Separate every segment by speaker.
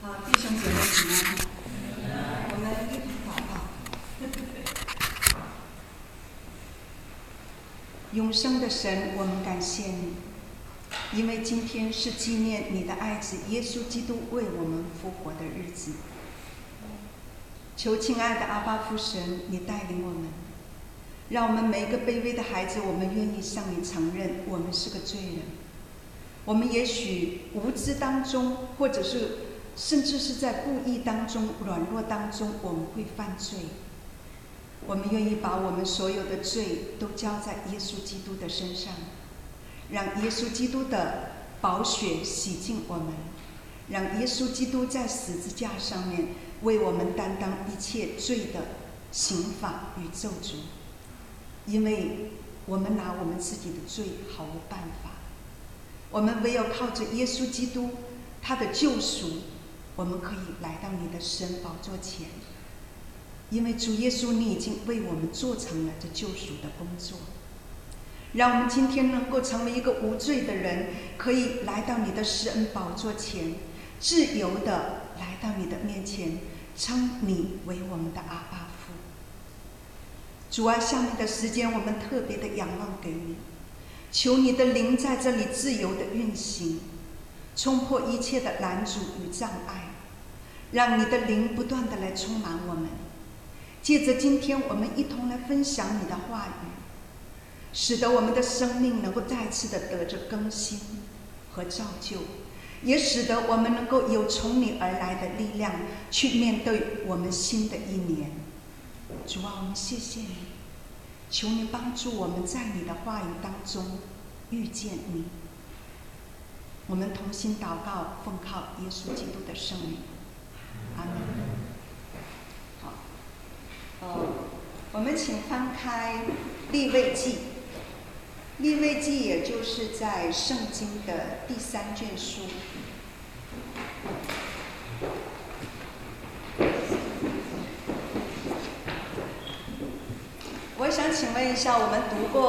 Speaker 1: 好，弟兄姐妹平安。我们一同祷告。永生的神，我们感谢你，因为今天是纪念你的爱子耶稣基督为我们复活的日子。求亲爱的阿爸父神，你带领我们，让我们每一个卑微的孩子，我们愿意向你承认，我们是个罪人。我们也许无知当中，或者是甚至是在故意当中、软弱当中，我们会犯罪。我们愿意把我们所有的罪都交在耶稣基督的身上，让耶稣基督的宝血洗净我们，让耶稣基督在十字架上面为我们担当一切罪的刑罚与咒诅。因为我们拿我们自己的罪毫无办法，我们唯有靠着耶稣基督他的救赎，我们可以来到你的神宝座前。因为主耶稣，你已经为我们做成了这救赎的工作，让我们今天能够成为一个无罪的人，可以来到你的施恩宝座前，自由的来到你的面前，称你为我们的阿爸父。主啊，下面的时间我们特别的仰望给你，求你的灵在这里自由的运行，冲破一切的拦阻与障碍，让你的灵不断的来充满我们。借着今天我们一同来分享你的话语，使得我们的生命能够再次的得着更新和造就，也使得我们能够有从你而来的力量去面对我们新的一年。主啊，我们谢谢你，求你帮助我们在你的话语当中遇见你。我们同心祷告，奉靠耶稣基督的圣名，阿门。我们请翻开利未记。利未记也就是在圣经的第3卷书。我想请问一下，我们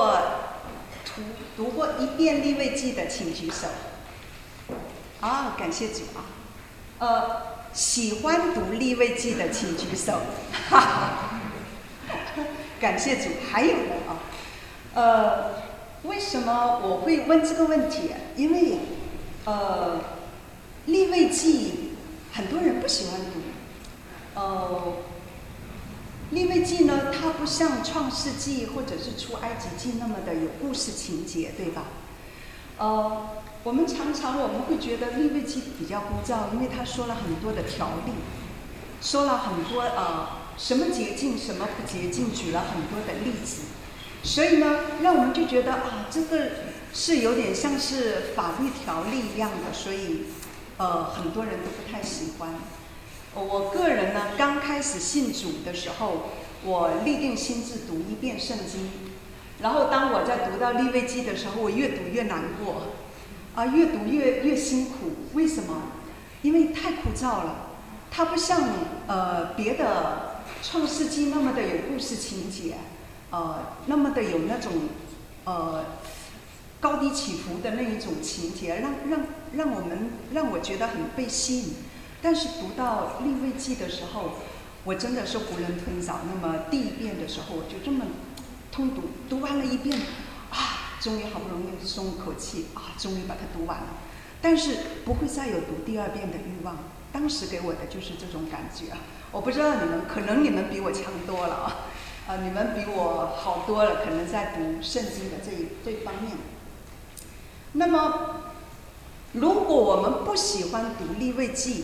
Speaker 1: 读过一遍利未记的请举手。啊，感谢主啊。喜欢读利未记的请举手。哈哈，感谢主。还有人啊，为什么我会问这个问题？因为利未记很多人不喜欢读。利未记呢，它不像创世纪或者是出埃及记那么的有故事情节，对吧？我们常常会觉得利未记比较枯燥，因为他说了很多的条例，说了很多什么洁净什么不洁净，举了很多的例子，所以呢让我们就觉得这个是有点像是法律条例一样的，所以很多人都不太喜欢。我个人呢刚开始信主的时候，我立定心志读一遍圣经，然后当我在读到利未记的时候，我越读越难过。越读越辛苦。为什么？因为太枯燥了，它不像别的创世纪那么的有故事情节，那么的有那种高低起伏的那一种情节，让我觉得很被吸引。但是读到利未记的时候，我真的是囫囵吞枣。那么第一遍的时候，我就这么通读，读完了一遍，终于好不容易松一口气，终于把它读完了。但是不会再有读第2遍的欲望。当时给我的就是这种感觉。我不知道你们，可能你们比我强多了你们比我好多了，可能在读圣经的这方面。那么，如果我们不喜欢读利未记，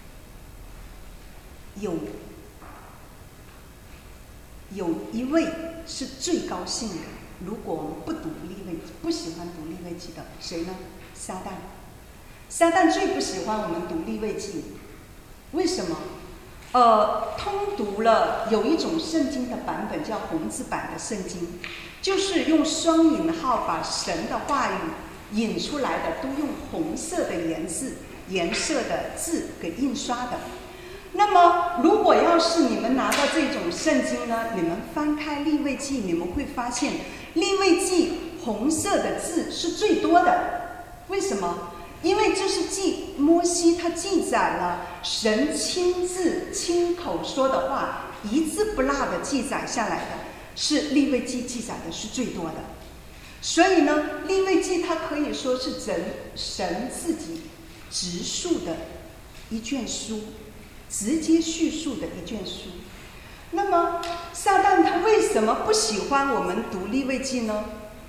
Speaker 1: 有一位是最高兴的。如果我们不读利未记，不喜欢读利未记的，谁呢？撒旦。撒旦最不喜欢我们读利未记。为什么？通读了有一种圣经的版本叫红字版的圣经，就是用双引号把神的话语引出来的，都用红色的颜色的字给印刷的。那么如果要是你们拿到这种圣经呢，你们翻开利未记，你们会发现利未记红色的字是最多的。为什么？因为这是记摩摩西他记载了神亲自亲口说的话，一字不落的记载下来的，是利未记记载的是最多的。所以呢，利未记它可以说是神自己直述的一卷书，直接叙述的一卷书。那么撒旦他为什么不喜欢我们读利未记呢？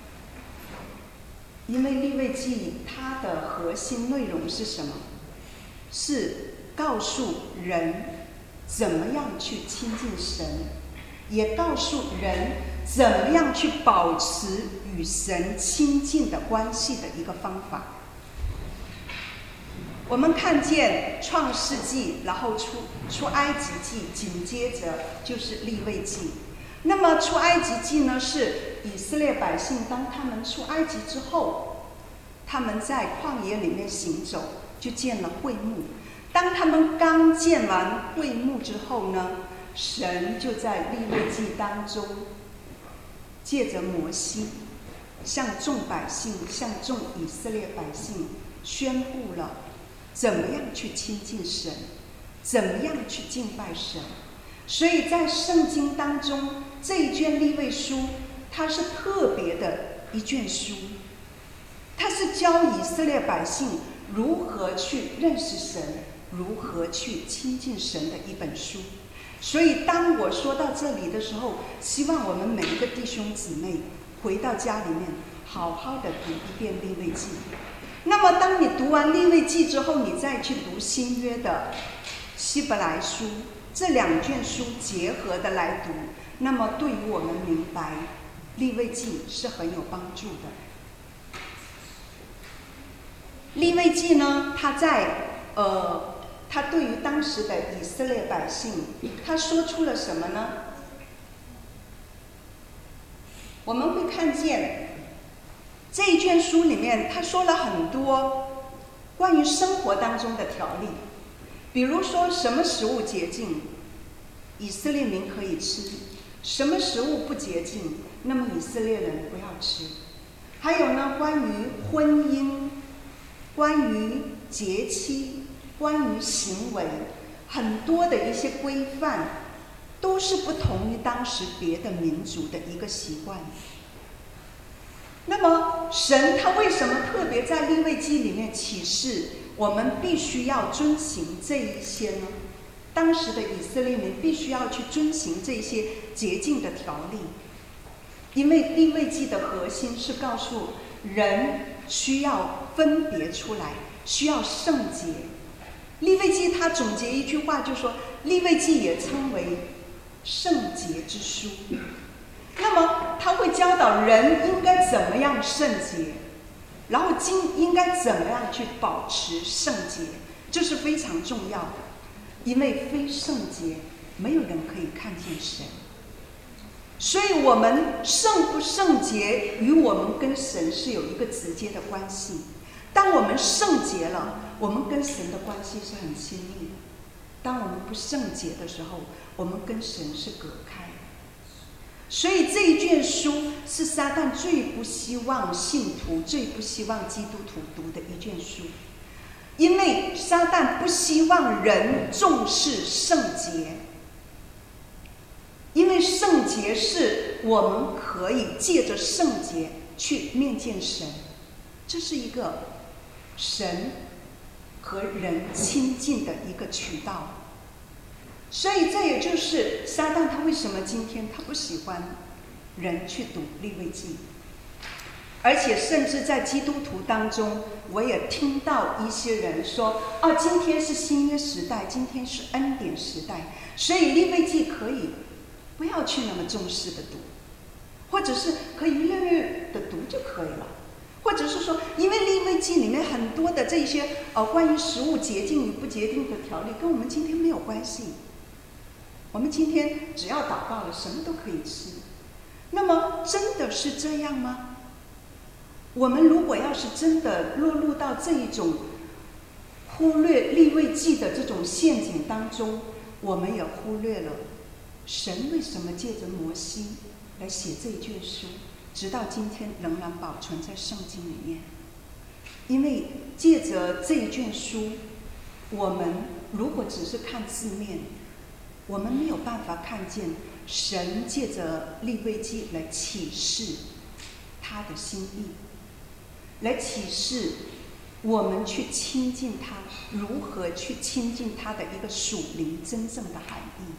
Speaker 1: 因为利未记它的核心内容是什么？是告诉人怎么样去亲近神，也告诉人怎么样去保持与神亲近的关系的一个方法。我们看见创世纪，然后出埃及记，紧接着就是利未记。那么出埃及记呢，是以色列百姓当他们出埃及之后，他们在旷野里面行走，就建了会幕。当他们刚建完会幕之后呢，神就在利未记当中借着摩西向众百姓，向众以色列百姓宣布了怎么样去亲近神，怎么样去敬拜神。所以在圣经当中，这一卷利未书它是特别的一卷书，它是教以色列百姓如何去认识神，如何去亲近神的一本书。所以当我说到这里的时候，希望我们每一个弟兄姊妹回到家里面好好的读一遍利未记。那么当你读完利未记之后，你再去读新约的希伯来书，这两卷书结合的来读，那么对于我们明白利未记是很有帮助的。利未记呢，它对于当时的以色列百姓，他说出了什么呢？我们会看见这一卷书里面，他说了很多关于生活当中的条例，比如说什么食物洁净，以色列民可以吃；什么食物不洁净，那么以色列人不要吃。还有呢，关于婚姻，关于节期，关于行为，很多的一些规范，都是不同于当时别的民族的一个习惯。那么神他为什么特别在利未记里面启示我们必须要遵行这一些呢？当时的以色列民必须要去遵行这些洁净的条例，因为利未记的核心是告诉人需要分别出来，需要圣洁。利未记他总结一句话，就说利未记也称为圣洁之书。那么他会教导人应该怎么样圣洁，然后应该怎么样去保持圣洁，这是非常重要的。因为非圣洁，没有人可以看见神。所以我们圣不圣洁与我们跟神是有一个直接的关系。当我们圣洁了，我们跟神的关系是很亲密的。当我们不圣洁的时候，我们跟神是隔开的。所以这一卷书是撒旦最不希望信徒、最不希望基督徒读的一卷书，因为撒旦不希望人重视圣洁，因为圣洁是我们可以借着圣洁去面见神，这是一个神和人亲近的一个渠道。所以这也就是撒旦他为什么今天他不喜欢人去读利未记。而且甚至在基督徒当中，我也听到一些人说，今天是新约时代，今天是恩典时代，所以利未记可以不要去那么重视的读，或者是可以略略的读就可以了，或者是说因为利未记里面很多的这些关于食物洁净与不洁净的条例跟我们今天没有关系，我们今天只要祷告了，什么都可以吃。那么真的是这样吗？我们如果要是真的落入到这一种忽略利未记的这种陷阱当中，我们也忽略了神为什么借着摩西来写这一卷书，直到今天仍然保存在圣经里面。因为借着这一卷书， 我们如果只是看字面，我们没有办法看见神借着利未记来启示他的心意，来启示我们去亲近他，如何去亲近他的一个属灵真正的含义。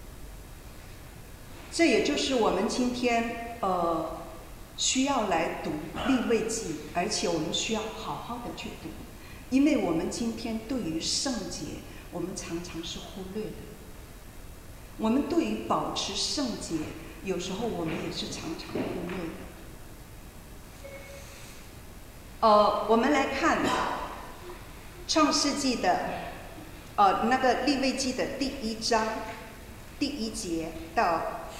Speaker 1: 这也就是我们今天需要来读利未记，而且我们需要好好的去读，因为我们今天对于圣洁，我们常常是忽略的。我们对于保持圣洁，有时候我们也是常常忽略的。我们来看创世纪的那个利未记的第1章第1节到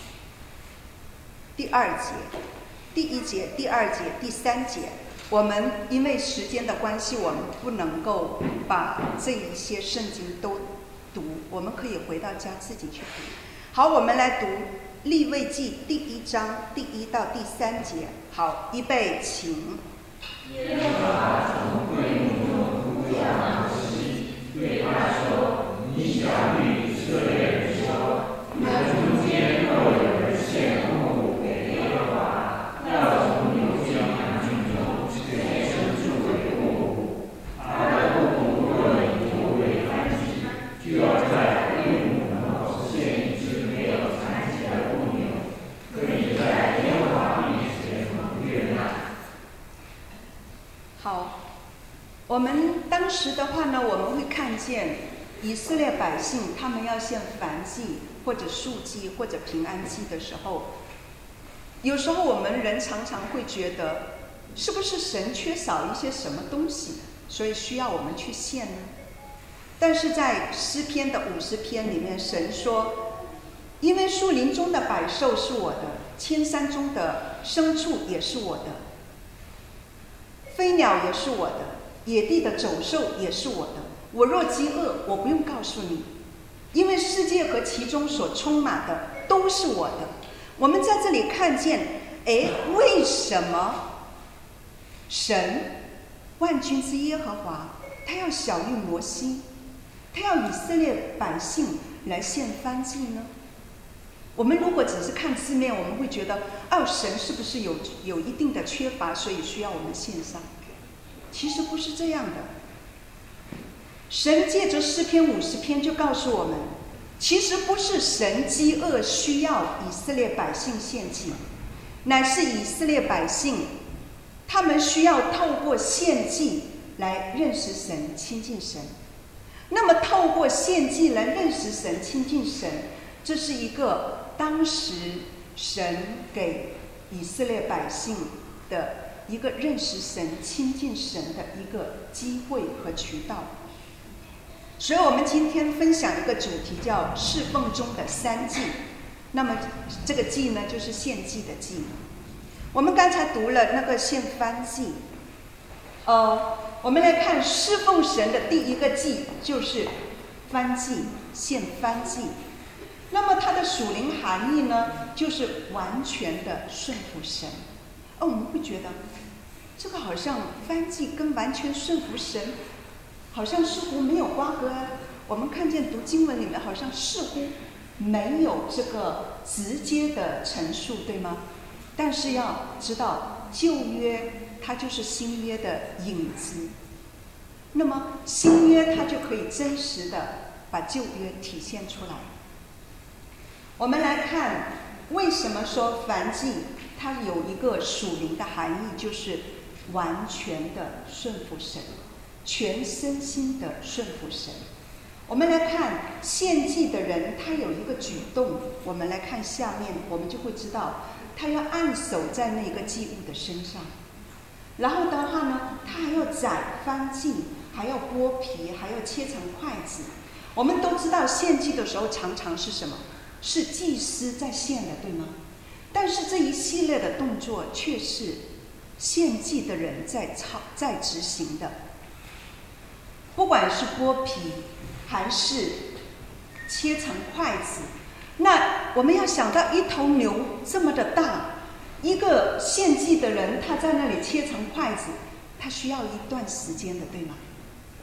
Speaker 1: 第2节，第1节、第2节、第3节。我们因为时间的关系，我们不能够把这一些圣经都读，我们可以回到家自己去读。好，我们来读利未记第1章第1到第3节。好，预备，请。
Speaker 2: 耶和华从会幕中呼叫摩西，对他说：“你晓谕以色列人说，你们中间若有人献供物给耶和华，要从牛群羊群中选牲畜为供物。他的供物若以头为燔祭，就要在会幕门口献一只没有残疾的公牛，可以在耶和华面前蒙悦纳。”
Speaker 1: 好，我们当时的话呢，我们会看见以色列百姓他们要献燔祭或者素祭或者平安祭的时候，有时候我们人常常会觉得，是不是神缺少一些什么东西，所以需要我们去献呢？但是在诗篇的50篇里面，神说：“因为树林中的百兽是我的，千山中的牲畜也是我的。飞鸟也是我的，野地的走兽也是我的。我若饥饿，我不用告诉你，因为世界和其中所充满的都是我的。”我们在这里看见，为什么神万军之耶和华他要晓谕摩西，他要以色列百姓来献燔祭呢？我们如果只是看字面，我们会觉得，神是不是有一定的缺乏，所以需要我们献上？其实不是这样的。神借着诗篇50篇就告诉我们，其实不是神饥饿需要以色列百姓献祭，乃是以色列百姓他们需要透过献祭来认识神、亲近神。那么透过献祭来认识神、亲近神，这是一个当时神给以色列百姓的一个认识神、亲近神的一个机会和渠道。所以我们今天分享一个主题，叫侍奉中的3祭。那么这个祭呢，就是献祭的祭。我们刚才读了那个献燔祭，我们来看侍奉神的第一个祭，就是燔祭，献燔祭。那么它的属灵含义呢，就是完全的顺服神。我们会觉得这个好像燔祭跟完全顺服神好像似乎没有瓜葛啊。我们看见读经文里面好像似乎没有这个直接的陈述，对吗？但是要知道，旧约它就是新约的影子，那么新约它就可以真实的把旧约体现出来。我们来看为什么说燔祭它有一个属灵的含义，就是完全的顺服神，全身心的顺服神。我们来看献祭的人，他有一个举动，我们来看下面，我们就会知道他要按手在那个祭物的身上，然后的话呢，他还要宰燔祭，还要剥皮，还要切成筷子。我们都知道献祭的时候常常是什么？是祭司在献的，对吗？但是这一系列的动作却是献祭的人在执行的。不管是剥皮还是切成筷子，那我们要想到一头牛这么的大，一个献祭的人他在那里切成筷子，他需要一段时间的，对吗？他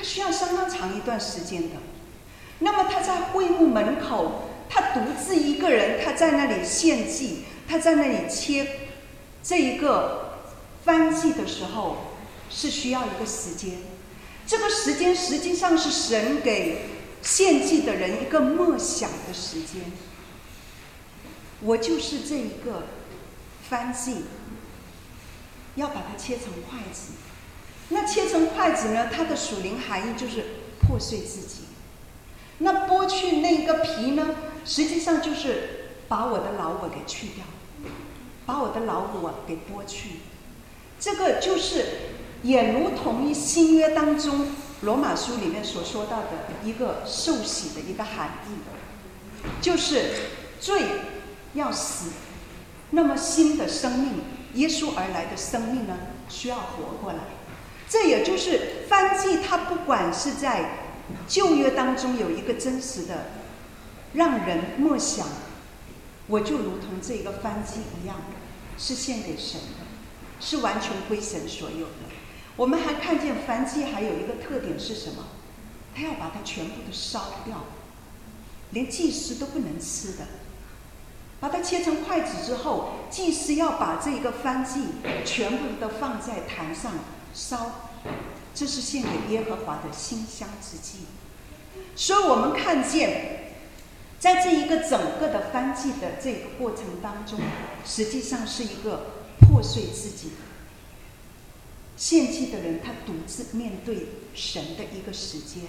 Speaker 1: 需要相当长一段时间的。那么他在会幕门口，他独自一个人，他在那里献祭，他在那里切这一个燔祭的时候，是需要一个时间。这个时间实际上是神给献祭的人一个默想的时间。我就是这一个燔祭，要把它切成筷子。那切成筷子呢，它的属灵含义就是破碎自己。那剥去那个皮呢，实际上就是把我的老我给去掉，把我的老我给剥去。这个就是也如同于新约当中罗马书里面所说到的一个受洗的一个含义，就是罪要死，那么新的生命，耶稣而来的生命呢，需要活过来。这也就是燔祭，它不管是在旧约当中有一个真实的让人默想，我就如同这个燔祭一样，是献给神的，是完全归神所有的。我们还看见燔祭还有一个特点是什么？他要把它全部的烧掉，连祭司都不能吃的。把它切成筷子之后，祭司要把这个燔祭全部都放在坛上烧，这是献给耶和华的馨香之祭。所以我们看见在这一个整个的燔祭的这个过程当中，实际上是一个破碎自己献祭的人，他独自面对神的一个时间。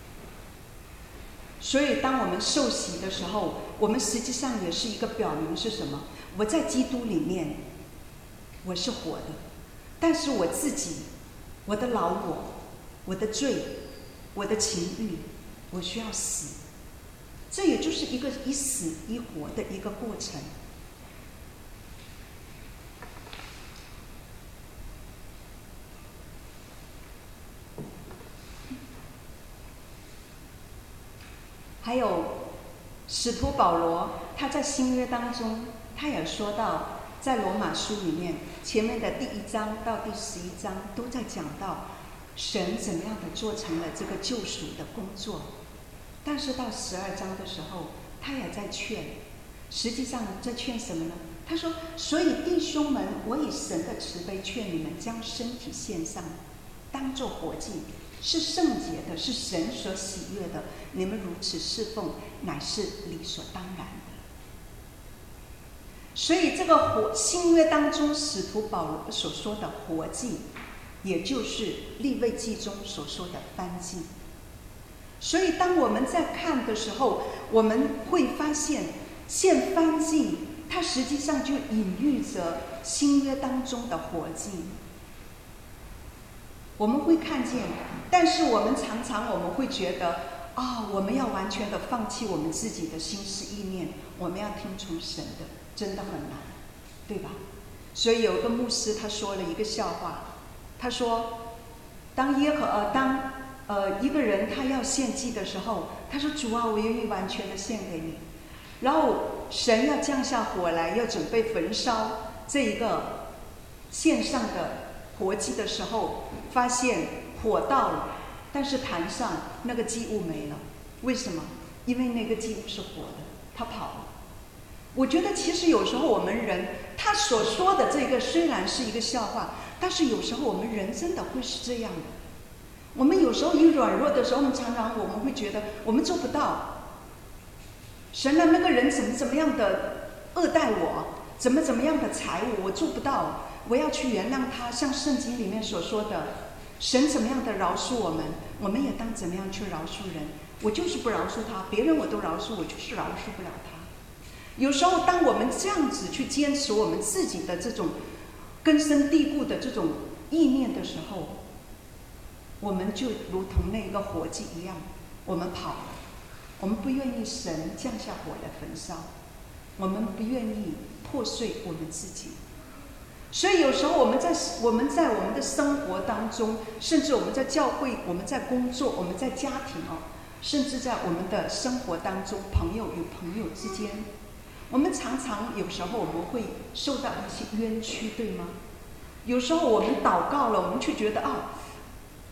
Speaker 1: 所以当我们受洗的时候，我们实际上也是一个表明是什么？我在基督里面我是活的，但是我自己，我的老我，我的罪，我的情欲，我需要死。这也就是一个一死一活的一个过程。还有使徒保罗，他在新约当中，他也说到，在罗马书里面前面的第1章到第11章都在讲到神怎么样的做成了这个救赎的工作。但是到12章的时候，他也在劝，实际上在劝什么呢？他说：所以弟兄们，我以神的慈悲劝你们，将身体献上，当作活祭，是圣洁的，是神所喜悦的。你们如此侍奉，乃是理所当然的。所以这个新约当中，使徒保罗所说的活祭，也就是利未记中所说的燔祭。所以当我们在看的时候，我们会发现献燔祭，它实际上就隐喻着新约当中的活祭。我们会看见，但是我们常常会觉得我们要完全的放弃我们自己的心思意念，我们要听从神的，真的很难，对吧？所以有一个牧师他说了一个笑话，他说当一个人他要献祭的时候，他说主啊，我愿意完全的献给你。然后神要降下火来，要准备焚烧这一个献上的活祭的时候，发现火到了，但是坛上那个祭物没了。为什么？因为那个祭物是活的，他跑了。我觉得其实有时候我们人他所说的这个虽然是一个笑话，但是有时候我们人真的会是这样的。我们有时候一软弱的时候，常常我们会觉得我们做不到。神啊，那个人怎么样的恶待我，怎么样的踩我做不到，我要去原谅他。像圣经里面所说的，神怎么样的饶恕我们，我们也当怎么样去饶恕人。我就是不饶恕他，别人我都饶恕，我就是饶恕不了他。有时候当我们这样子去坚持我们自己的这种根深蒂固的这种意念的时候，我们就如同那个火祭一样，我们跑了，我们不愿意神降下火来焚烧，我们不愿意破碎我们自己。所以有时候我们在我们的生活当中，甚至我们在教会，我们在工作，我们在家庭甚至在我们的生活当中，朋友与朋友之间，我们常常有时候我们会受到一些冤屈，对吗？有时候我们祷告了，我们却觉得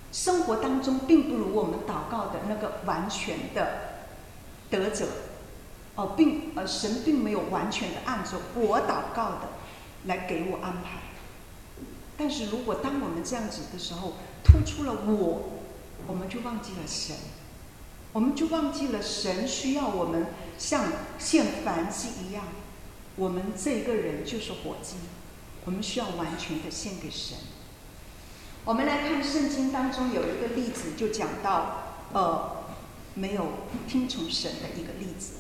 Speaker 1: 生活当中并不如我们祷告的那个完全的得者，神并没有完全的按着我祷告的来给我安排。但是如果当我们这样子的时候，突出了我们就忘记了神，我们就忘记了神需要我们像献燔祭一样，我们这个人就是活祭，我们需要完全的献给神。我们来看圣经当中有一个例子，就讲到没有听从神的一个例子。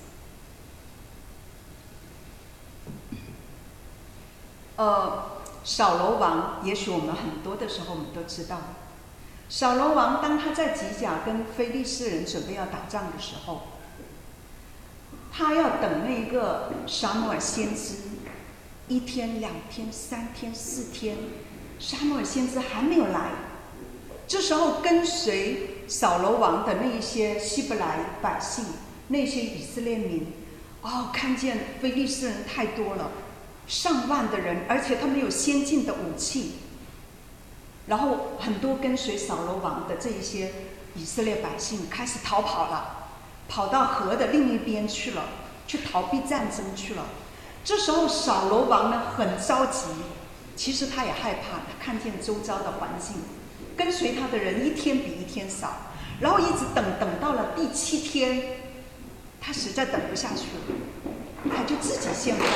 Speaker 1: 扫罗王，也许我们很多的时候我们都知道，扫罗王当他在吉甲跟非利士人准备要打仗的时候，他要等那个撒母耳先知1天、2天、3天、4天，撒母耳先知还没有来。这时候跟随扫罗王的那一些希伯来百姓，那些以色列民，看见非利士人太多了，上万的人，而且他们有先进的武器，然后很多跟随扫罗王的这一些以色列百姓开始逃跑了，跑到河的另一边去了，去逃避战争去了。这时候扫罗王呢很着急，其实他也害怕，他看见周遭的环境，跟随他的人一天比一天少，然后一直等到了第7天，他实在等不下去了，他就自己献燔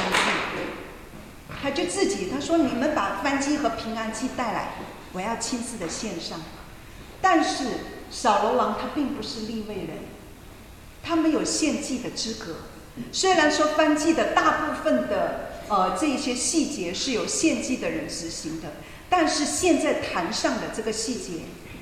Speaker 1: 祭，他说：“你们把燔祭和平安祭带来，我要亲自的献上。”但是扫罗王他并不是利未人，他没有献祭的资格。虽然说燔祭的大部分的这一些细节是由献祭的人执行的，但是现在坛上的这个细节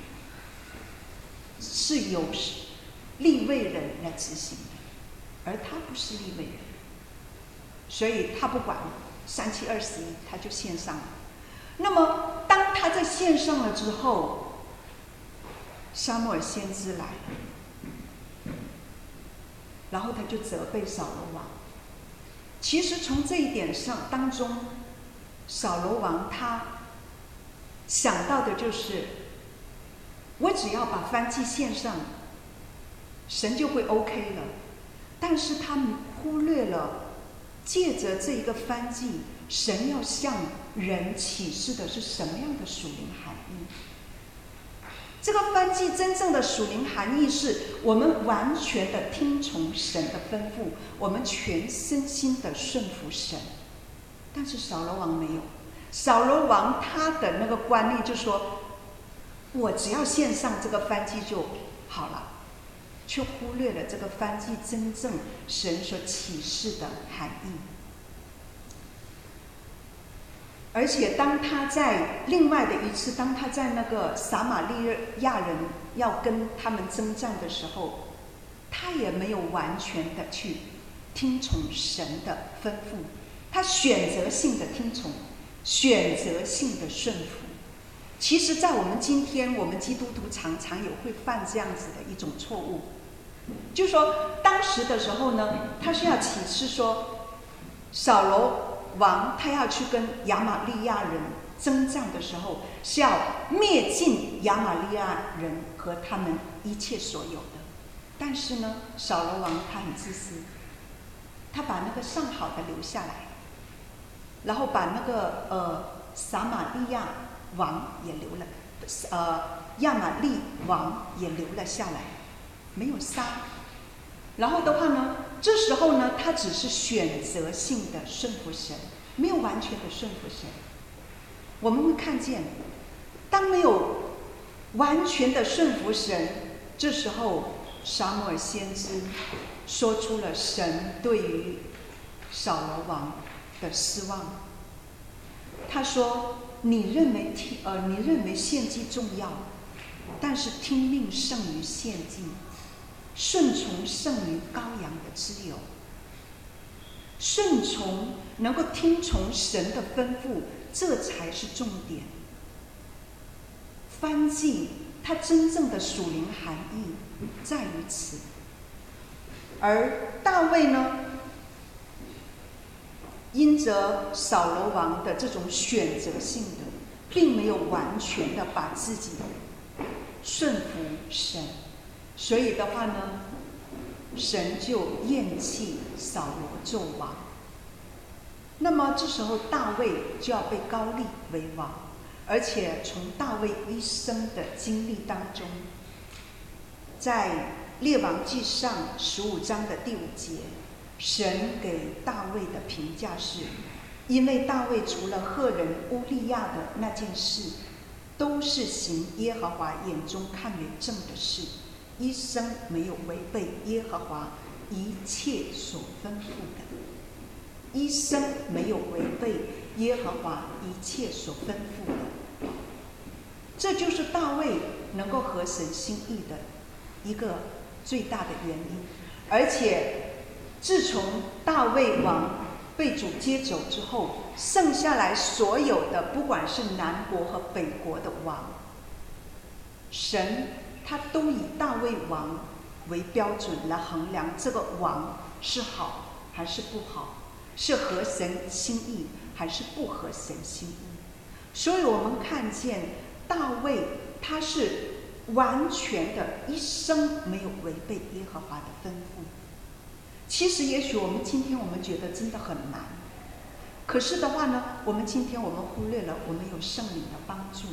Speaker 1: 是由利未人来执行的，而他不是利未人，所以他不管，3721他就献上了。那么当他在献上了之后，撒母耳先知来了，然后他就责备扫罗王。其实从这一点上当中，扫罗王他想到的就是，我只要把燔祭献上，神就会 OK 了。但是他们忽略了，借着这一个燔祭，神要向人启示的是什么样的属灵含义。这个燔祭真正的属灵含义是我们完全的听从神的吩咐，我们全身心的顺服神。但是扫罗王没有，扫罗王他的那个观念就说，我只要献上这个燔祭就好了，却忽略了这个燔祭真正神所启示的含义。而且当他在另外的一次，当他在那个撒玛利亚人要跟他们征战的时候，他也没有完全的去听从神的吩咐，他选择性的听从，选择性的顺服。其实在我们今天，我们基督徒常常也会犯这样子的一种错误，就说当时的时候呢，他是要启示说，扫罗王他要去跟亚玛利亚人征战的时候，是要灭尽亚玛利亚人和他们一切所有的。但是呢，扫罗王他很自私，他把那个上好的留下来，然后把那个撒玛利亚王也留了，亚玛利王也留了下来，没有杀。然后的话呢，这时候呢，他只是选择性的顺服神，没有完全的顺服神。我们会看见，当没有完全的顺服神，这时候撒母耳先知说出了神对于扫罗王的失望。他说：“你认为献祭重要，但是听命胜于献祭。顺从胜于羔羊的脂油，顺从能够听从神的吩咐，这才是重点。燔祭它真正的属灵含义在于此。而大卫呢，因着扫罗王的这种选择性的，并没有完全的把自己顺服神，所以的话呢，神就厌弃扫罗做王。那么这时候大卫就要被高立为王，而且从大卫一生的经历当中，在列王纪上15章的第5节，神给大卫的评价是：因为大卫除了赫人乌利亚的那件事，都是行耶和华眼中看为正的事，一生没有违背耶和华一切所吩咐的。一生没有违背耶和华一切所吩咐的。这就是大卫能够合神心意的一个最大的原因。而且自从大卫王被主接走之后，剩下来所有的不管是南国和北国的王，神他都以大卫王为标准来衡量这个王是好还是不好，是合神心意还是不合神心意。所以我们看见大卫他是完全的一生没有违背耶和华的吩咐。其实也许今天我们觉得真的很难，可是的话呢，今天我们忽略了我们有圣灵的帮助，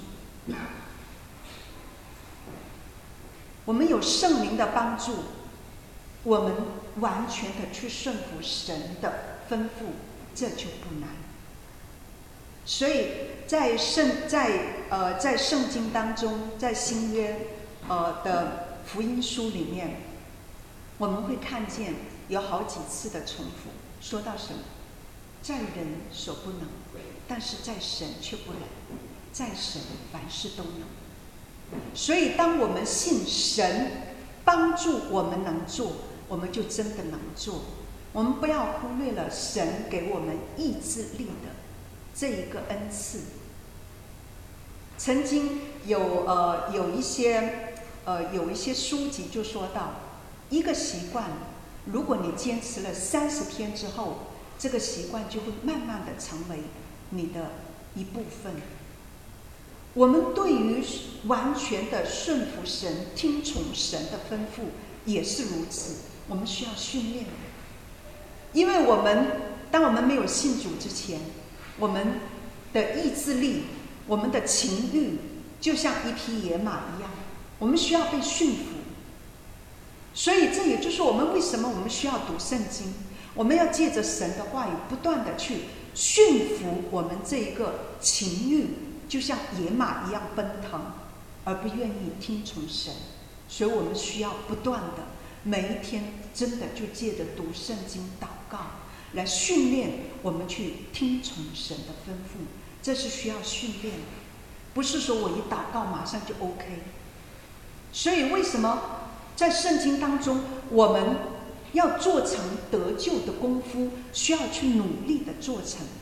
Speaker 1: 我们有圣灵的帮助，我们完全的去顺服神的吩咐，这就不难。所以在圣经当中，在新约的福音书里面，我们会看见有好几次的重复，说到什么？在人所不能，但是在神却不能，在神凡事都能。所以当我们信神帮助我们能做，我们就真的能做。我们不要忽略了神给我们意志力的这一个恩赐。曾经有一些书籍就说到，一个习惯，如果你坚持了30天之后，这个习惯就会慢慢的成为你的一部分。我们对于完全的顺服神、听从神的吩咐也是如此，我们需要训练的。因为当我们没有信主之前，我们的意志力、我们的情欲就像一匹野马一样，我们需要被驯服。所以这也就是为什么我们需要读圣经，我们要借着神的话语不断的去驯服我们这一个情欲，就像野马一样奔腾，而不愿意听从神。所以我们需要不断的每一天真的就借着读圣经、祷告来训练我们去听从神的吩咐，这是需要训练的，不是说我一祷告马上就 OK。 所以为什么在圣经当中我们要做成得救的功夫，需要去努力的做成的？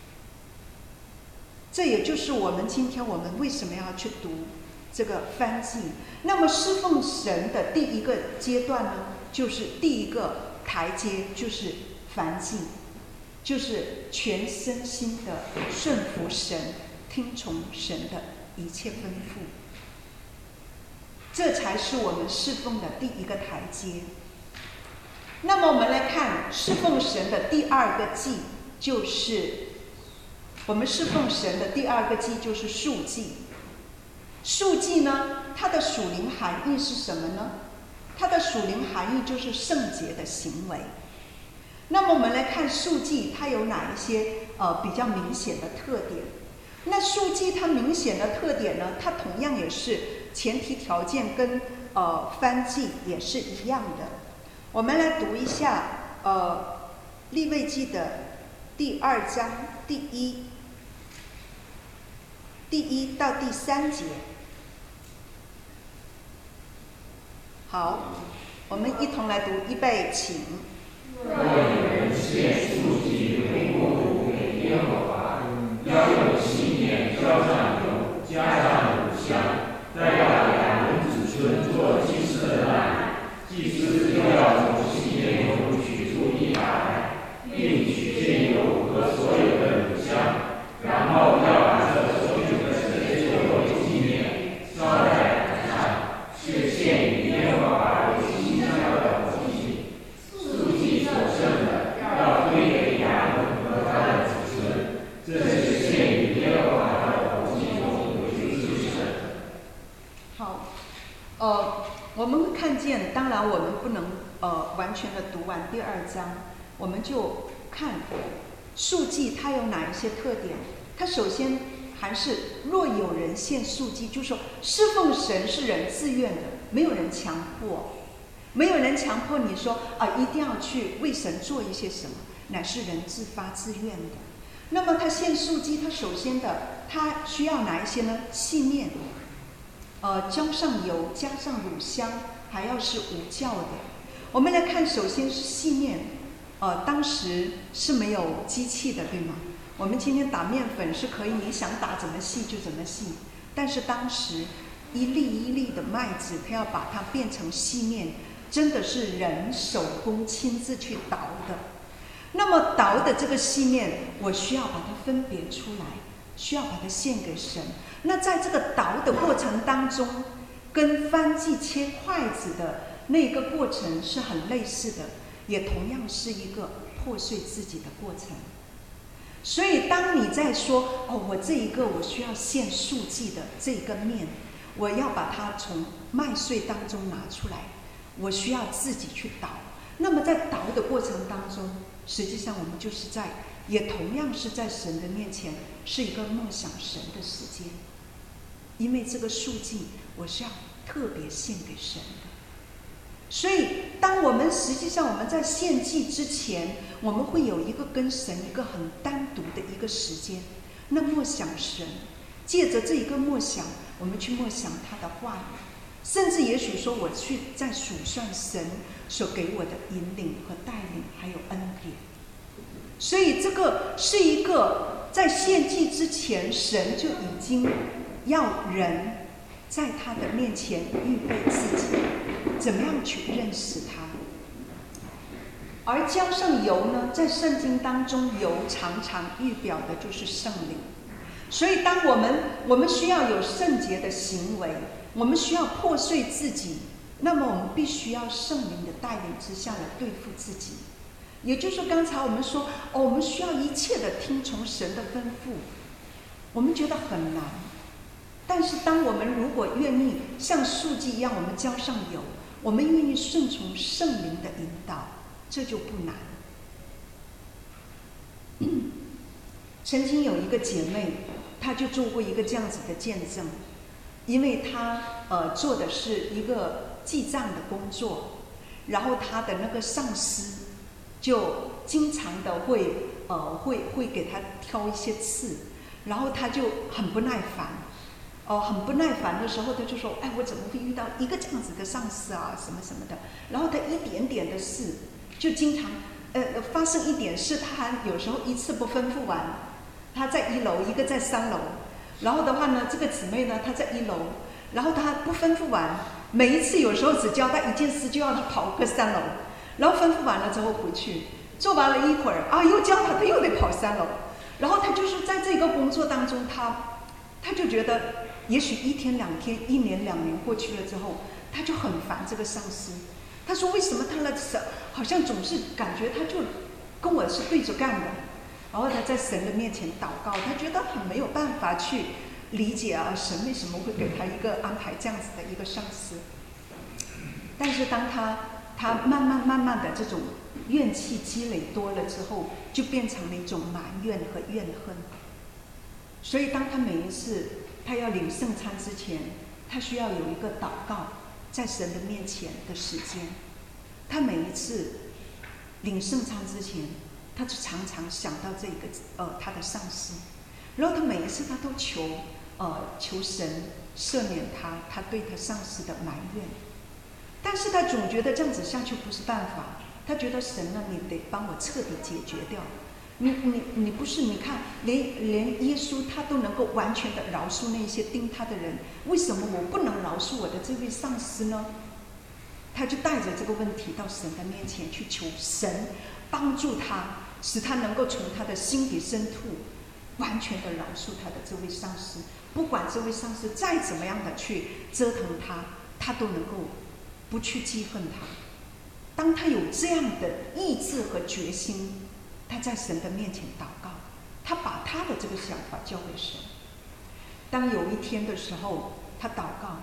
Speaker 1: 这也就是今天我们为什么要去读这个燔祭。那么侍奉神的第一个阶段呢，就是第一个台阶，就是燔祭，就是全身心的顺服神，听从神的一切吩咐，这才是我们侍奉的第一个台阶。那么我们来看侍奉神的第二个祭，就是我们侍奉神的第二个祭就是赎祭。赎祭呢，它的属灵含义是什么呢？它的属灵含义就是圣洁的行为。那么我们来看赎祭它有哪一些比较明显的特点。那赎祭它明显的特点呢，它同样也是前提条件跟燔祭也是一样的。我们来读一下利未记的第2章第1到第3节。好，我们一同来读，预备，请。
Speaker 2: 若有人献赎祭为过物给耶和华，要用细面浇上油，加上乳香，再要2人子孙做祭司的奶。祭司又要从细面中取出1百，并取见油和所有的乳香，然后要把这所有的血作为纪念，烧在坛上。
Speaker 1: 我们会看见，当然我们不能完全的读完第2章，我们就看数祭它有哪一些特点。它首先还是若有人献数祭，就是说侍奉神是人自愿的，没有人强迫，没有人强迫你说一定要去为神做一些什么，乃是人自发自愿的。那么他献数祭，他首先的他需要哪一些呢？细面，浇上油，加上乳香，还要是无酵的。我们来看，首先是细面，当时是没有机器的，对吗？我们今天打面粉是可以，你想打怎么细就怎么细，但是当时一粒一粒的麦子，它要把它变成细面，真的是人手工亲自去捣的。那么捣的这个细面，我需要把它分别出来，需要把它献给神。那在这个捣的过程当中，跟燔祭切筷子的那个过程是很类似的，也同样是一个破碎自己的过程。所以当你在说我这一个我需要献数祭的这一个面，我要把它从麦穗当中拿出来，我需要自己去捣。那么在捣的过程当中，实际上我们就是也同样是在神的面前是一个梦想神的时间，因为这个数祭我是要特别献给神的。所以当我们实际上我们在献祭之前，我们会有一个跟神一个很单独的一个时间，那默想神，借着这一个默想，我们去默想他的话语，甚至也许说我去再数算神所给我的引领和带领还有恩典。所以这个是一个在献祭之前，神就已经要人在他的面前预备自己，怎么样去认识他。而浇上油呢，在圣经当中，油常常预表的就是圣灵。所以当我们需要有圣洁的行为，我们需要破碎自己，那么我们必须要圣灵的带领之下来对付自己。也就是刚才我们说我们需要一切的听从神的吩咐，我们觉得很难。但是当我们如果愿意像数祭一样，我们浇上油，我们愿意顺从圣灵的引导，这就不难。曾经有一个姐妹，她就做过一个这样子的见证，因为她做的是一个记账的工作，然后她的那个上司就经常的会给她挑一些刺，然后她就很不耐烦，很不耐烦的时候，她就说：“我怎么会遇到一个这样子的上司啊，什么什么的。”然后她一点点的事，就经常发生一点事，她还有时候一次不吩咐完。她在1楼，一个在3楼。然后的话呢，这个姊妹呢，她在1楼，然后她不吩咐完，每一次有时候只交代一件事，就要她跑个3楼，然后吩咐完了之后回去，做完了一会儿又叫她又得跑3楼。然后她就是在这个工作当中，她就觉得，也许1天2天，1年2年过去了之后，她就很烦这个上司。她说：“为什么他的好像总是感觉他就跟我是对着干的？”然后他在神的面前祷告，他觉得很没有办法去理解神为什么会给他一个安排这样子的一个上司。但是当他慢慢的这种怨气积累多了之后，就变成了一种埋怨和怨恨。所以当他每一次他要领圣餐之前，他需要有一个祷告在神的面前的时间。他每一次领圣餐之前，他就常常想到这个他的上司，然后他每一次他都求神赦免他对他上司的埋怨。但是他总觉得这样子下去不是办法，他觉得神呢，你得帮我彻底解决掉。你不是，你看连耶稣他都能够完全的饶恕那些盯他的人，为什么我不能饶恕我的这位上司呢？他就带着这个问题到神的面前去求神帮助他，使他能够从他的心底深处完全的饶恕他的这位上司，不管这位上司再怎么样的去折腾他都能够不去记恨他。当他有这样的意志和决心，他在神的面前祷告，他把他的这个想法交给神。当有一天的时候，他祷告，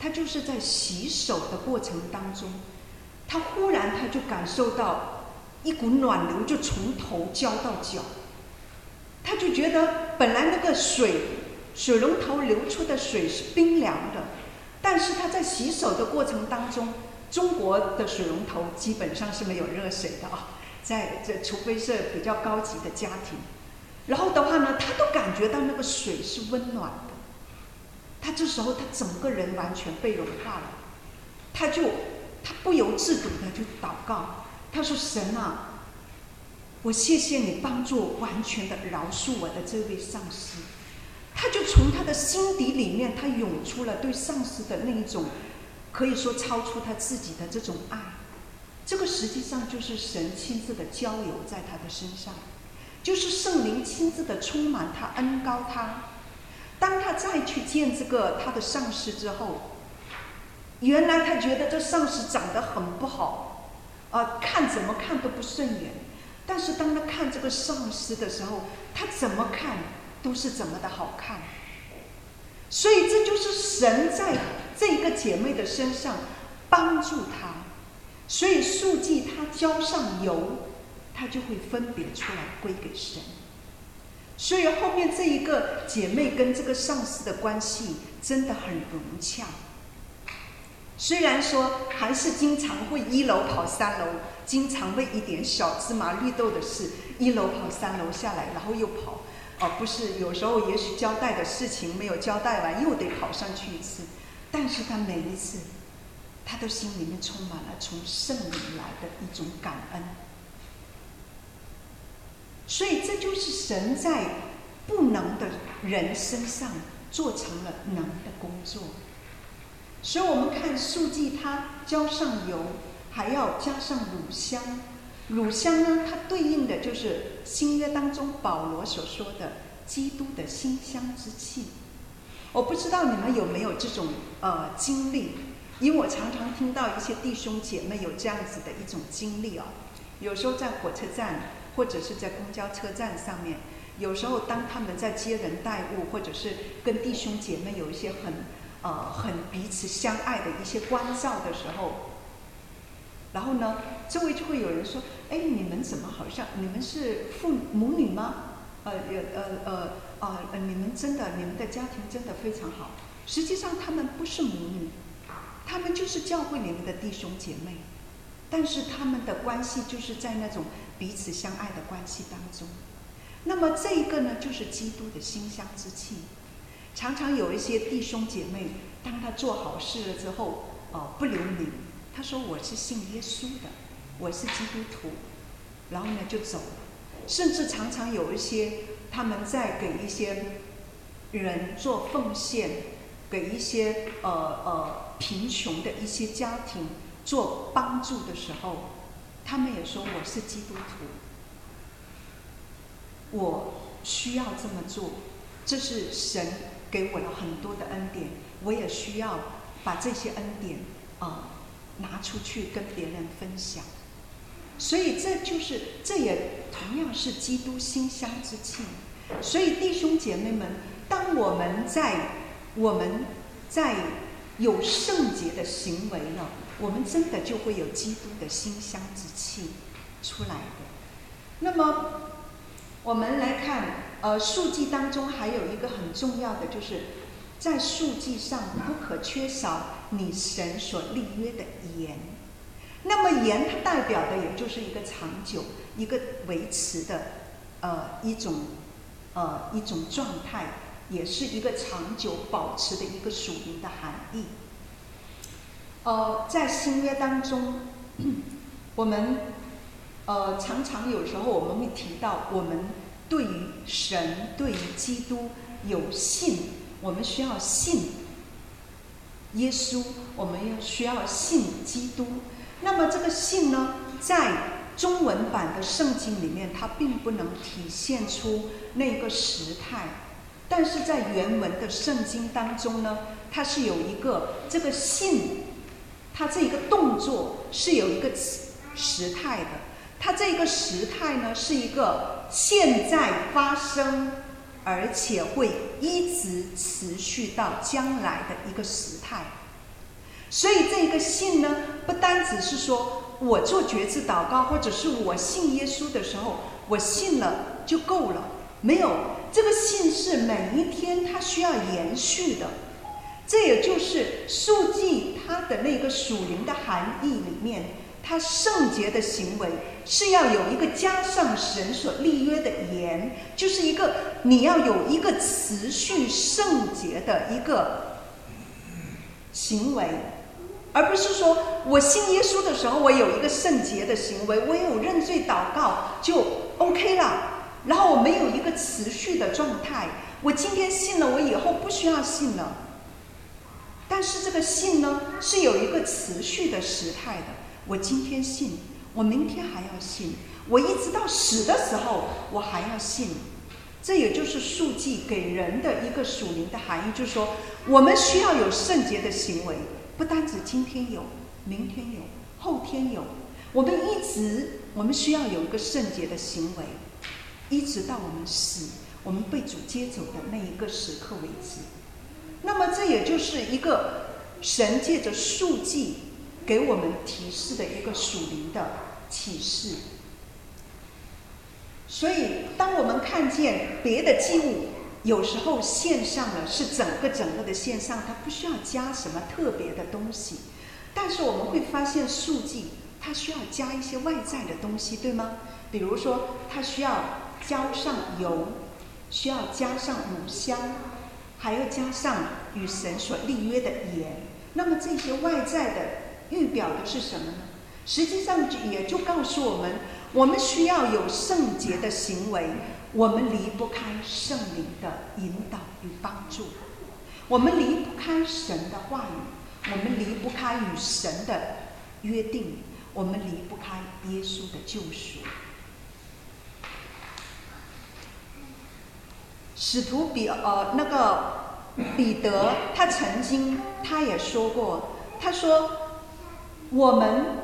Speaker 1: 他就是在洗手的过程当中，他忽然他就感受到一股暖流就从头浇到脚，他就觉得本来那个水龙头流出的水是冰凉的，但是他在洗手的过程当中，中国的水龙头基本上是没有热水的啊，除非是比较高级的家庭。然后的话呢，他都感觉到那个水是温暖的，他这时候他整个人完全被融化了，他不由自主的就祷告，他说：“神啊，我谢谢你帮助我完全的饶恕我的这位上司。”他就从他的心底里面，他涌出了对上司的那一种可以说超出他自己的这种爱。这个实际上就是神亲自的浇油在他的身上，就是圣灵亲自的充满他，恩膏他。当他再去见这个他的上司之后，原来他觉得这上司长得很不好，看怎么看都不顺眼。但是当他看这个上司的时候，他怎么看都是怎么的好看。所以这就是神在这个姐妹的身上帮助她。所以素祭她浇上油，她就会分别出来归给神。所以后面这一个姐妹跟这个上司的关系真的很融洽。虽然说还是经常会1楼跑3楼，经常为一点小芝麻绿豆的事1楼跑3楼下来，然后又跑，不是有时候也许交代的事情没有交代完，又得跑上去一次。但是他每一次，他都心里面充满了从圣灵来的一种感恩。所以这就是神在不能的人身上做成了能的工作。所以我们看素祭，它浇上油，还要加上乳香。乳香呢，它对应的就是新约当中保罗所说的基督的馨香之气。我不知道你们有没有这种经历，因为我常常听到一些弟兄姐妹有这样子的一种经历啊。有时候在火车站或者是在公交车站上面，有时候当他们在接人待物，或者是跟弟兄姐妹有一些很彼此相爱的一些关照的时候，然后呢，周围就会有人说：“哎，你们怎么好像你们是母女吗？你们的家庭真的非常好。”实际上他们不是母女，他们就是教会里面的弟兄姐妹，但是他们的关系就是在那种彼此相爱的关系当中。那么这一个呢，就是基督的馨香之气。常常有一些弟兄姐妹，当他做好事了之后，不留名，他说我是信耶稣的，我是基督徒，然后呢就走了。甚至常常有一些他们在给一些人做奉献，给一些贫穷的一些家庭做帮助的时候，他们也说我是基督徒，我需要这么做，这是神给我了很多的恩典，我也需要把这些恩典拿出去跟别人分享。所以这也同样是基督馨香之气。所以弟兄姐妹们，当我们在有圣洁的行为了，我们真的就会有基督的馨香之气出来的。那么我们来看素祭当中还有一个很重要的，就是在素祭上不可缺少你神所立约的盐。那么盐它代表的也就是一个长久、一个维持的一种状态，也是一个长久保持的一个属灵的含义。在新约当中，我们常常有时候我们会提到，我们对于神、对于基督有信，我们需要信耶稣，我们要需要信基督。那么这个信呢，在中文版的圣经里面，它并不能体现出那个时态，但是在原文的圣经当中呢，它是有一个这个信，它这一个动作是有一个时态的。它这个时态呢，是一个现在发生，而且会一直持续到将来的一个时态。 所以这个信呢，不单只是说我做决志祷告，或者是我信耶稣的时候，我信了就够了。没有，这个信是每一天它需要延续的。这也就是数记它的那个属灵的含义里面，它圣洁的行为是要有一个加上神所立约的言，就是一个你要有一个持续圣洁的一个行为，而不是说我信耶稣的时候我有一个圣洁的行为，我有认罪祷告就 OK 了，然后我没有一个持续的状态，我今天信了，我以后不需要信了。但是这个信呢，是有一个持续的时态的。我今天信，我明天还要信，我一直到死的时候我还要信。这也就是数记给人的一个属灵的含义，就是说我们需要有圣洁的行为，不单指今天有，明天有，后天有，我们需要有一个圣洁的行为，一直到我们死，我们被主接走的那一个时刻为止。那么这也就是一个神借着数记给我们提示的一个属灵的启示。所以当我们看见别的祭物有时候献上了是整个的献上，它不需要加什么特别的东西，但是我们会发现数记它需要加一些外在的东西，对吗？比如说它需要浇上油，需要加上乳香，还要加上与神所立约的言。那么这些外在的预表的是什么呢？实际上也就告诉我们，我们需要有圣洁的行为，我们离不开圣灵的引导与帮助，我们离不开神的话语，我们离不开与神的约定，我们离不开耶稣的救赎。使徒彼得他也说过，他说我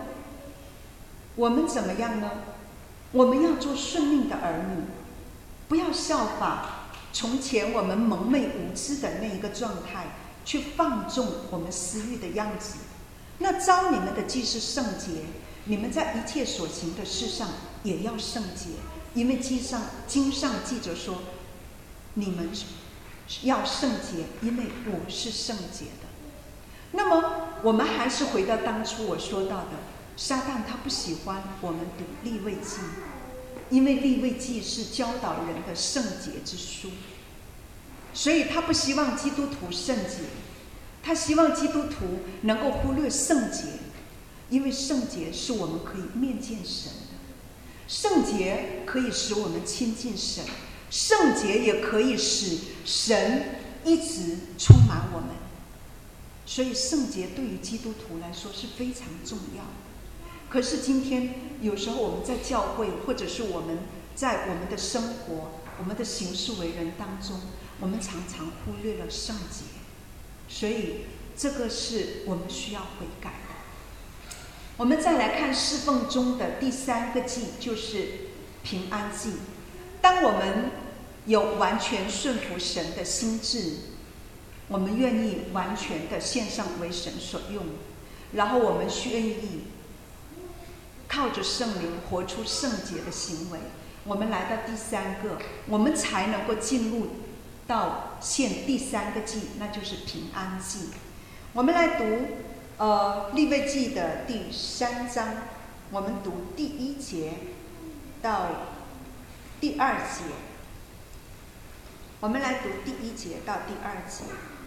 Speaker 1: 们怎么样呢？我们要做顺命的儿女，不要效法从前我们蒙昧无知的那一个状态，去放纵我们私欲的样子。那召你们的既是圣洁，你们在一切所行的事上也要圣洁，因为经上记着说，你们要圣洁，因为我是圣洁的。那么我们还是回到当初我说到的，撒旦他不喜欢我们读利未记，因为利未记是教导人的圣洁之书，所以他不希望基督徒圣洁，他希望基督徒能够忽略圣洁，因为圣洁是我们可以面见神的，圣洁可以使我们亲近神，圣洁也可以使神一直充满我们。所以圣洁对于基督徒来说是非常重要的。可是今天有时候我们在教会，或者是我们在我们的生活，我们的行事为人当中，我们常常忽略了圣洁，所以这个是我们需要悔改的。我们再来看侍奉中的第3个祭，就是平安祭。当我们有完全顺服神的心志，我们愿意完全的献上为神所用，然后我们愿意靠着圣灵活出圣洁的行为，我们来到第3个，我们才能够进入到献第3个祭，那就是平安祭。我们来读利未记的第3章，我们读第1节到第2节。我们来读第1节到第2节。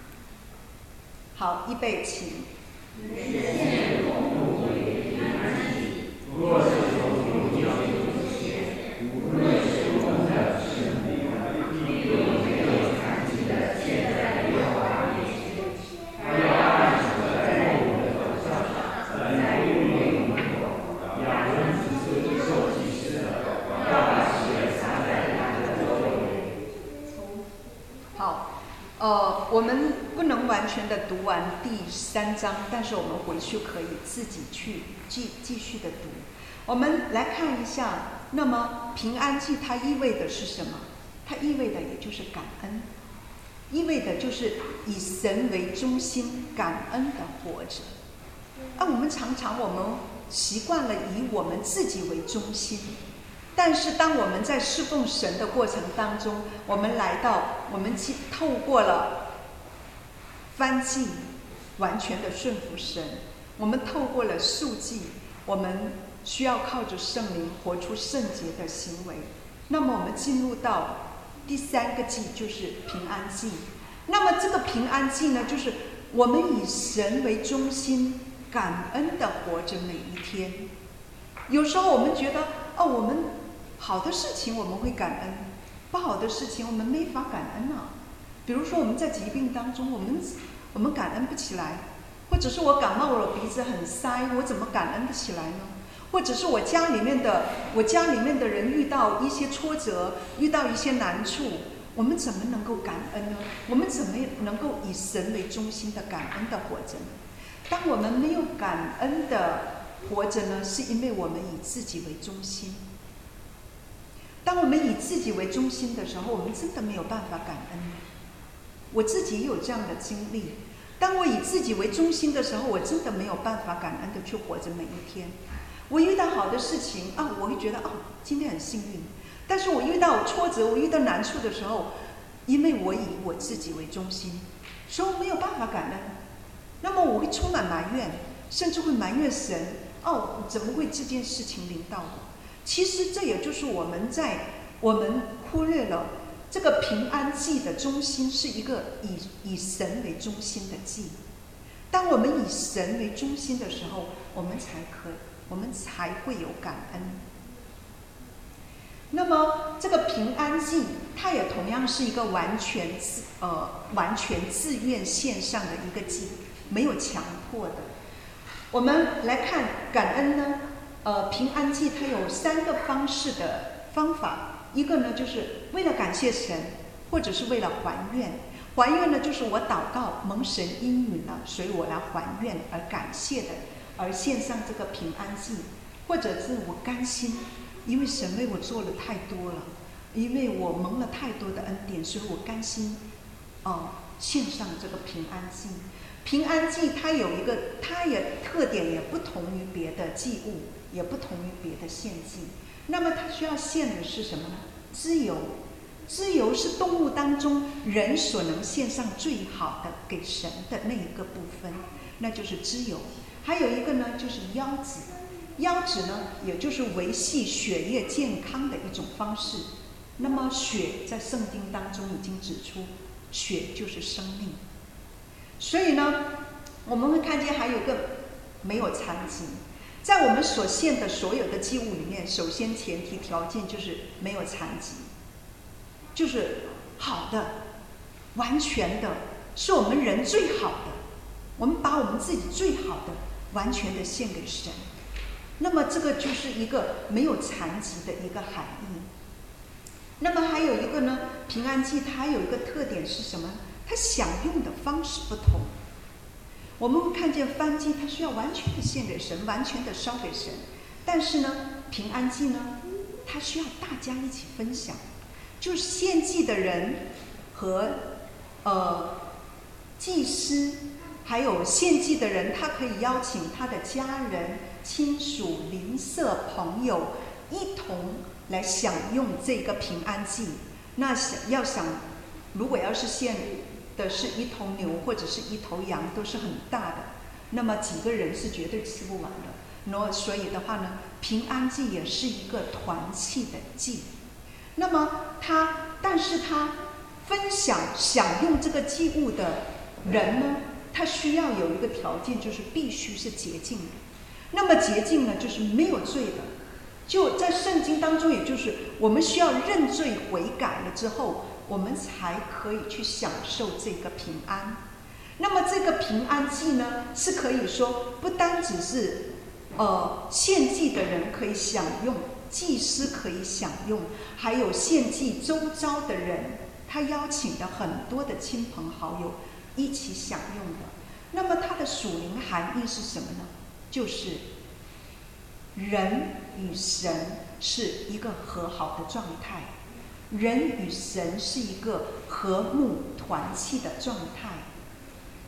Speaker 1: 好，预备起。若是从主教之前，无论是我的圣灵，必不没有残疾的献在耶和华面前。他要按手在我们的头上，在路面门口，要人子是受祭司的，要把血洒在他的周围。好，我们不能完全的读完第3章，但是我们回去可以自己去继续的读。我们来看一下，那么平安祭它意味的是什么？它意味的也就是感恩，意味的就是以神为中心，感恩的活着。 我们常常习惯了以我们自己为中心，但是当我们在侍奉神的过程当中，我们透过了燔祭，完全的顺服神；我们透过了赎祭，我们需要靠着圣灵活出圣洁的行为。那么我们进入到第3个祭，就是平安祭。那么这个平安祭呢，就是我们以神为中心，感恩的活着每一天。有时候我们觉得我们好的事情我们会感恩，不好的事情我们没法感恩啊。比如说我们在疾病当中，我们感恩不起来，或者是我感冒了，鼻子很塞，我怎么感恩得起来呢？或者是我家里面的人遇到一些挫折，遇到一些难处，我们怎么能够感恩呢？我们怎么能够以神为中心的感恩的活着呢？当我们没有感恩的活着呢，是因为我们以自己为中心。当我们以自己为中心的时候，我们真的没有办法感恩。我自己也有这样的经历，当我以自己为中心的时候，我真的没有办法感恩的去活着每一天。我遇到好的事情我会觉得今天很幸运。但是我遇到挫折，我遇到难处的时候，因为我以我自己为中心，所以我没有办法感恩。那么我会充满埋怨，甚至会埋怨神，怎么会这件事情临到我？其实这也就是我们忽略了这个平安祭的中心是一个以神为中心的祭。当我们以神为中心的时候，我们才会有感恩。那么这个平安祭，它也同样是一个完全自愿献上的一个祭，没有强迫的。我们来看感恩呢，平安祭它有3个方法。一个呢，就是为了感谢神，或者是为了还愿。还愿呢，就是我祷告蒙神应允了，所以我来还愿而感谢的，而献上这个平安祭。或者是我甘心，因为神为我做了太多了，因为我蒙了太多的恩典，所以我甘心献上这个平安祭。平安祭它特点也不同于别的祭物，也不同于别的献祭。那么它需要献的是什么呢？脂油。脂油是动物当中人所能献上最好的给神的那一个部分，那就是脂油。还有一个呢，就是腰子。腰子呢，也就是维系血液健康的一种方式。那么血在圣经当中已经指出，血就是生命。所以呢，我们会看见还有个没有残疾。在我们所献的所有的祭物里面，首先前提条件就是没有残疾，就是好的、完全的，是我们人最好的。我们把我们自己最好的完全的献给神。那么这个就是一个没有残疾的一个含义。那么还有一个呢，平安祭它有一个特点是什么？它享用的方式不同。我们会看见燔祭它需要完全的献给神，完全的烧给神。但是呢，平安祭呢，它需要大家一起分享。就是献祭的人和祭司，还有献祭的人，他可以邀请他的家人、亲属、邻舍、朋友一同来享用这个平安祭。那如果要是献的是1头牛或者是1头羊，都是很大的，那么几个人是绝对吃不完的。所以的话呢，平安祭也是一个团契的祭。那么但是他享用这个祭物的人呢，他需要有一个条件，就是必须是洁净的。那么洁净呢，就是没有罪的。就在圣经当中，也就是我们需要认罪悔改了之后，我们才可以去享受这个平安。那么这个平安祭呢，是可以说不单只是献祭的人可以享用，祭司可以享用，还有献祭周遭的人，他邀请的很多的亲朋好友一起享用的。那么它的属灵含义是什么呢？就是人与神是一个和好的状态，人与神是一个和睦团契的状态。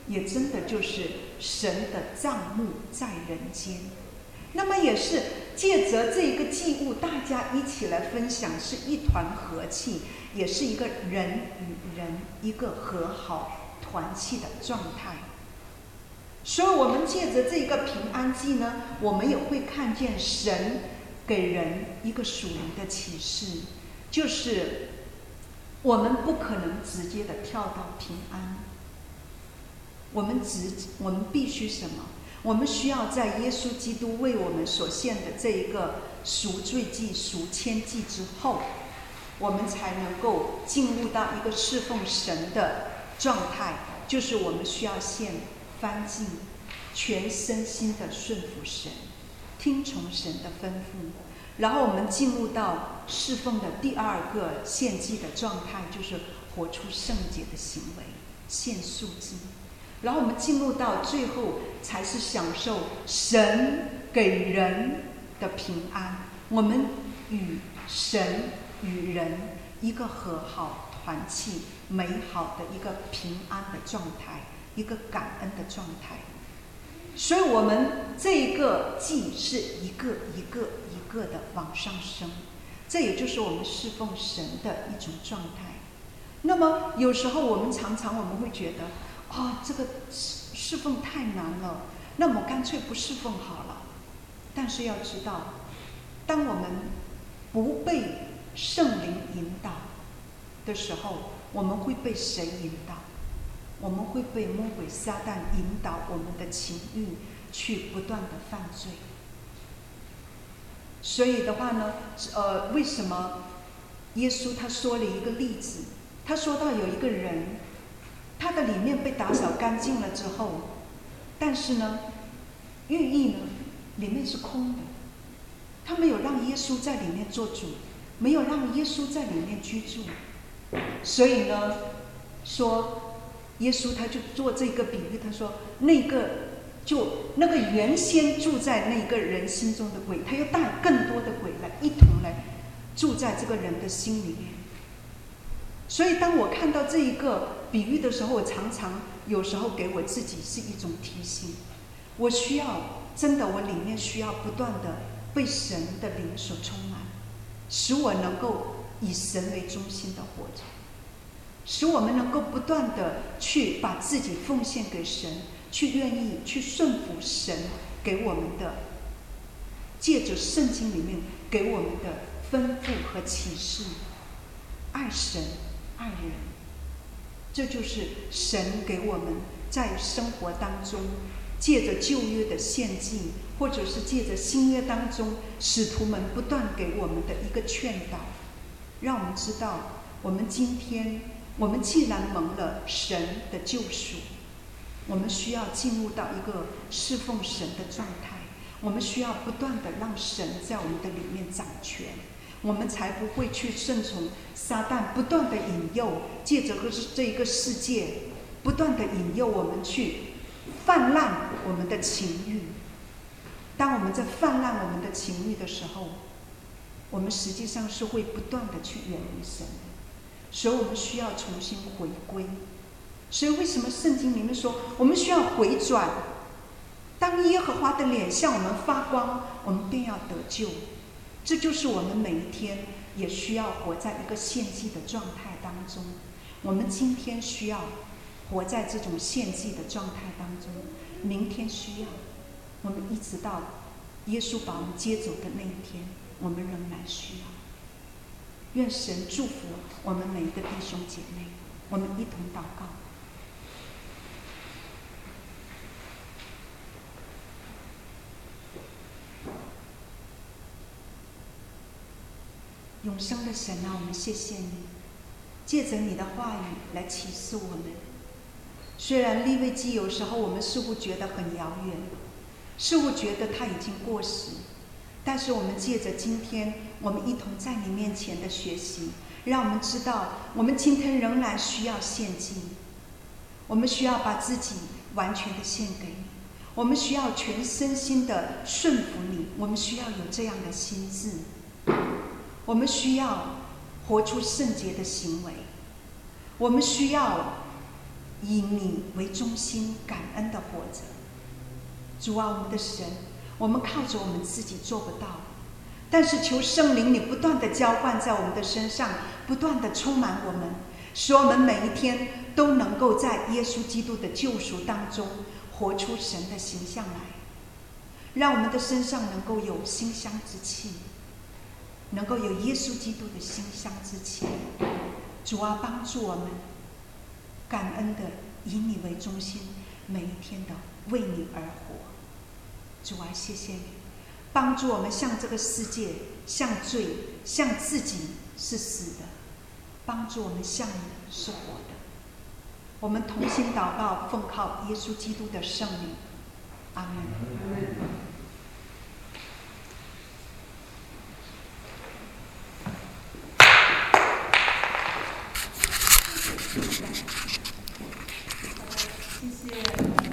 Speaker 1: 也真的就是神的帐幕在人间。那么也是借着这个祭物，大家一起来分享，是一团和气，也是一个人与人一个和好团契的状态。所以我们借着这个平安祭呢，我们也会看见神给人一个属灵的启示，就是我们不可能直接的跳到平安，我们必须什么？我们需要在耶稣基督为我们所献的这一个赎罪祭、赎愆祭之后，我们才能够进入到一个侍奉神的状态，就是我们需要献燔祭，全身心的顺服神，听从神的吩咐。然后我们进入到侍奉的第二个献祭的状态，就是活出圣洁的行为，献素祭。然后我们进入到最后，才是享受神给人的平安。我们与神与人一个和好团契，美好的一个平安的状态，一个感恩的状态。所以我们这一个祭是一个一个一个的往上升，这也就是我们侍奉神的一种状态。那么有时候我们常常会觉得，这个侍奉太难了，那么干脆不侍奉好了。但是要知道，当我们不被圣灵引导的时候，我们会被谁引导？我们会被魔鬼撒旦引导我们的情欲去不断的犯罪。所以的话呢，为什么耶稣他说了一个例子？他说到有一个人，他的里面被打扫干净了之后，但是呢，寓意呢，里面是空的。他没有让耶稣在里面做主，没有让耶稣在里面居住。所以呢，说耶稣他就做这个比喻，他说那个原先住在那个人心中的鬼，他又带更多的鬼来一同来住在这个人的心里面。所以当我看到这一个比喻的时候，我常常有时候给我自己是一种提醒，我需要真的，我里面需要不断的被神的灵所充满，使我能够以神为中心的活着，使我们能够不断的去把自己奉献给神，去愿意去顺服神给我们的，借着圣经里面给我们的吩咐和启示，爱神爱人。这就是神给我们在生活当中，借着旧约的献祭，或者是借着新约当中使徒们不断给我们的一个劝导，让我们知道，我们今天我们既然蒙了神的救赎，我们需要进入到一个侍奉神的状态，我们需要不断的让神在我们的里面掌权，我们才不会去顺从撒旦不断的引诱，借着这一个世界不断的引诱我们去泛滥我们的情欲。当我们在泛滥我们的情欲的时候，我们实际上是会不断的去远离神的。所以我们需要重新回归。所以为什么圣经里面说我们需要回转？当耶和华的脸向我们发光，我们便要得救。这就是我们每一天也需要活在一个献祭的状态当中。我们今天需要活在这种献祭的状态当中，明天需要，我们一直到耶稣把我们接走的那一天，我们仍然需要。愿神祝福我们每一个弟兄姐妹，我们一同祷告。永生的神啊，我们谢谢你，借着你的话语来启示我们。虽然利未记有时候我们似乎觉得很遥远，似乎觉得它已经过时，但是我们借着今天我们一同在你面前的学习，让我们知道我们今天仍然需要献祭，我们需要把自己完全的献给你，我们需要全身心的顺服你，我们需要有这样的心志，我们需要活出圣洁的行为，我们需要以你为中心，感恩的活着。主啊，我们的神，我们靠着我们自己做不到，但是求圣灵你不断的浇灌在我们的身上，不断的充满我们，使我们每一天都能够在耶稣基督的救赎当中活出神的形象来，让我们的身上能够有馨香之气，能够有耶稣基督的馨香之气。主啊，帮助我们感恩的以你为中心，每一天的为你而活。主啊，谢谢你帮助我们向这个世界、向罪、向自己是死的，帮助我们向你是活的。我们同心祷告，奉靠耶稣基督的圣名，阿门。谢谢。